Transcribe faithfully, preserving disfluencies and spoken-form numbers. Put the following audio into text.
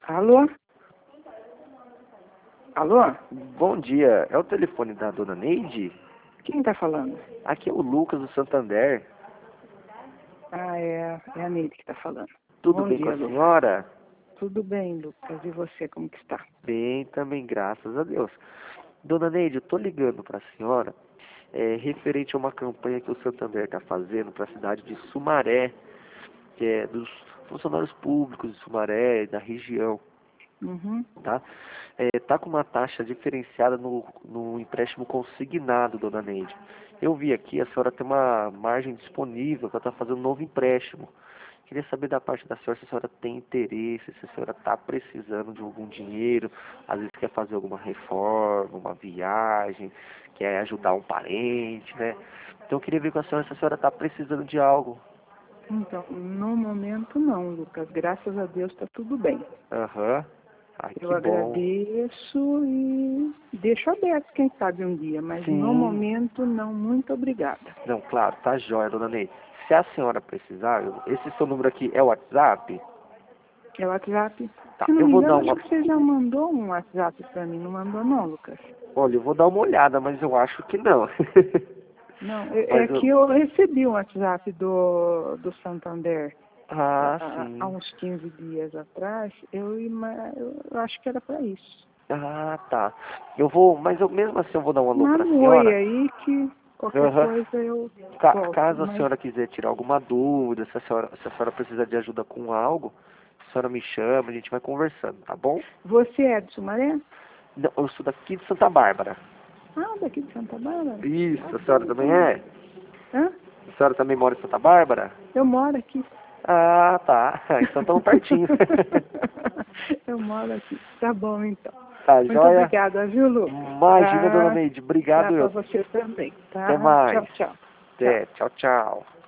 Alô? Alô? Bom dia, é o telefone da dona Neide? Quem tá falando? Aqui é o Lucas do Santander. Ah, é, é a Neide que tá falando. Tudo Bom bem com dia, a Lucas. senhora? Tudo bem, Lucas. E você, como que está? Bem, também, graças a Deus. Dona Neide, eu tô ligando para a senhora é, referente a uma campanha que o Santander está fazendo para a cidade de Sumaré, que é dos funcionários públicos de Sumaré, da região, Uhum. tá? É, tá com uma taxa diferenciada no, no empréstimo consignado, dona Neide. Eu vi aqui, a senhora tem uma margem disponível para estar fazendo um novo empréstimo. Queria saber da parte da senhora se a senhora tem interesse, se a senhora está precisando de algum dinheiro, às vezes quer fazer alguma reforma, uma viagem, quer ajudar um parente, né? Então eu queria ver com a senhora se a senhora está precisando de algo. Então, no momento não, Lucas. Graças a Deus está tudo bem. Aham. Ai, Eu que bom. agradeço e deixo aberto, quem sabe um dia, mas no Sim. momento não, muito obrigada. Não, claro, tá jóia, dona Neide. Se a senhora precisar, eu- esse seu número aqui é o WhatsApp? É o WhatsApp. Tá, Se não eu me vou dar engano, acho uma... que você já mandou um WhatsApp para mim, não mandou não, Lucas? Olha, eu vou dar uma olhada, mas eu acho que não. Não, é é Mas eu... que eu recebi um WhatsApp do, do Santander há, Ah, há- há sim. uns quinze dias atrás. Eu, ima- eu acho que era para isso. Ah, tá. Eu vou, mas eu mesmo assim eu vou dar um alô pra Manda um oi senhora. aí que qualquer Aham. coisa eu Ca- volto. caso a Mas senhora quiser tirar alguma dúvida, se a senhora, se a senhora precisa de ajuda com algo, a senhora me chama, a gente vai conversando, tá bom? você é de Sumaré? Não, eu sou daqui de Santa Bárbara. Ah, daqui de Santa Bárbara? Isso, a senhora Bacana também também. é? Hã? A senhora também mora em Santa Bárbara? Eu moro aqui. Ah, tá. Então estamos pertinho. Eu moro aqui. Tá bom, então. Tá Muito joia? obrigada, viu, Lucas? Imagina, dona Tá? Neide. Tá Obrigado para eu. você também, Até tá? Tchau, mais. tchau. Tchau. Até. Tchau, tchau.